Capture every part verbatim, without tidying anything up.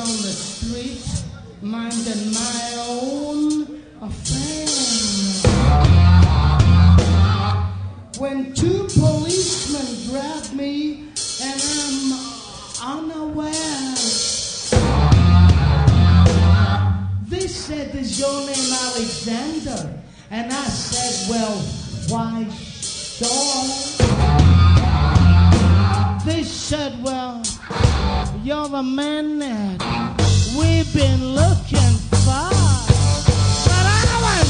down the street, minding my own affairs, when two policemen grabbed me and I'm unaware. They said, "Is your name Alexander?" And I said, "Well, why, sure." They said, "Well, you're the man that we've been looking for." But I was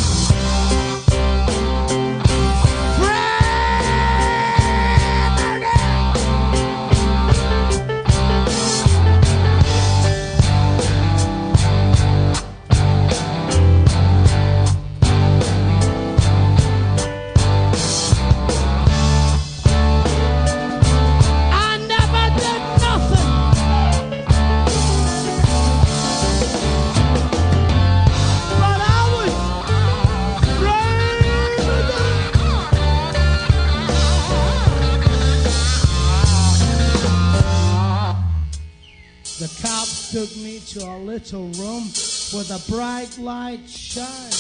took me to a little room with a bright light shine.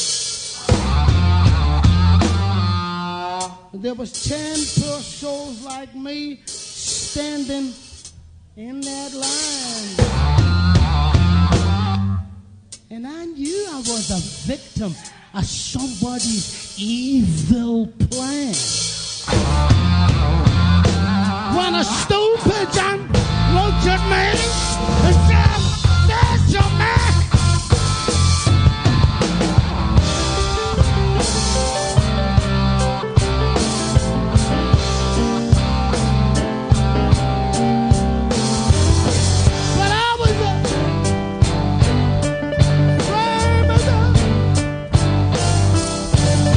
There was ten poor souls like me standing in that line. And I knew I was a victim of somebody's evil plan. When a stool pigeon looked at me and said, "There's your man." But I was a criminal.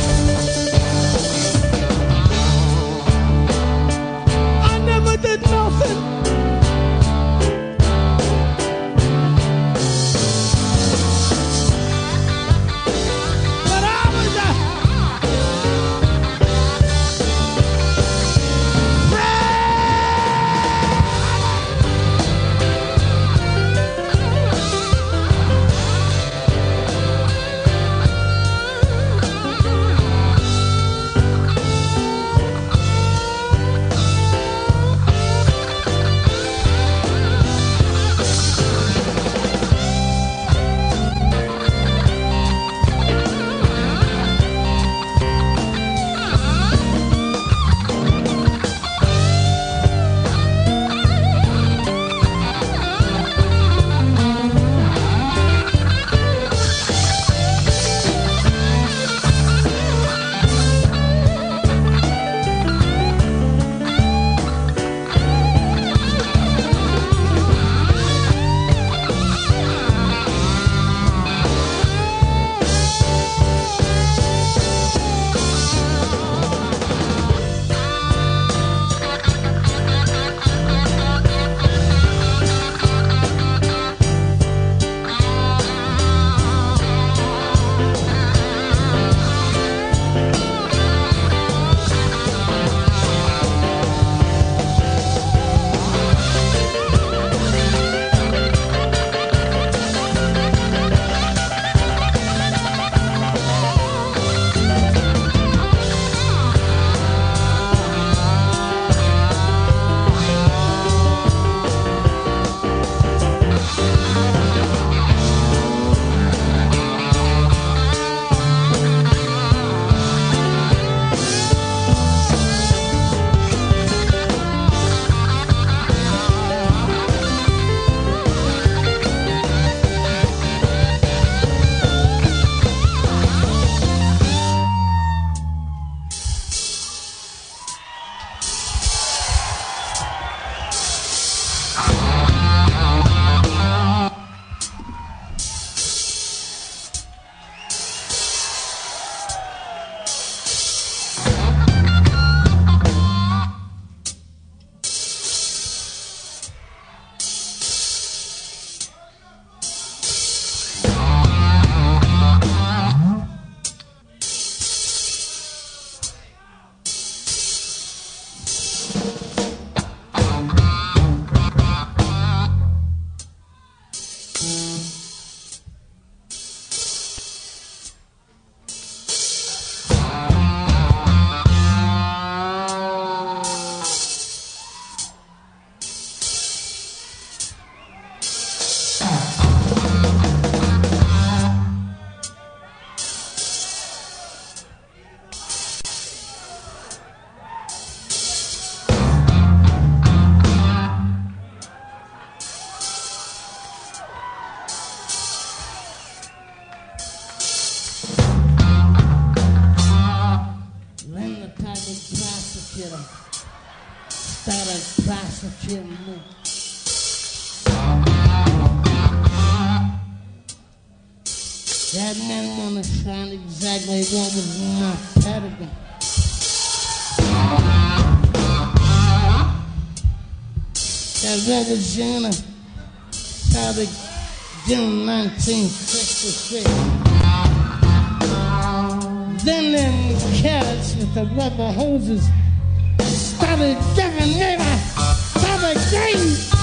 I never did nothing. started prosecuting me. That man wanna find exactly what was in my pedigree. That Regina started June nineteen sixty-six. Then them cats with the rubber hoses started giving me the rubber game.